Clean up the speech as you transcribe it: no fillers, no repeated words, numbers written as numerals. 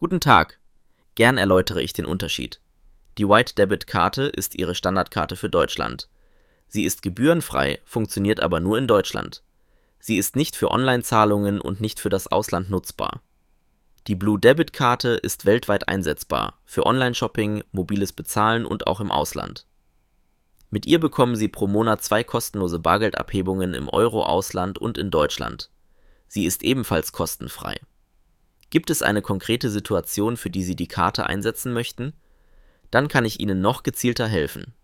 Guten Tag. Gern erläutere ich den Unterschied. Die White Debit Karte ist Ihre Standardkarte für Deutschland. Sie ist gebührenfrei, funktioniert aber nur in Deutschland. Sie ist nicht für Online-Zahlungen und nicht für das Ausland nutzbar. Die Blue Debit Karte ist weltweit einsetzbar, für Online-Shopping, mobiles Bezahlen und auch im Ausland. Mit ihr bekommen Sie pro Monat 2 kostenlose Bargeldabhebungen im Euro-Ausland und in Deutschland. Sie ist ebenfalls kostenfrei. Gibt es eine konkrete Situation, für die Sie die Karte einsetzen möchten? Dann kann ich Ihnen noch gezielter helfen.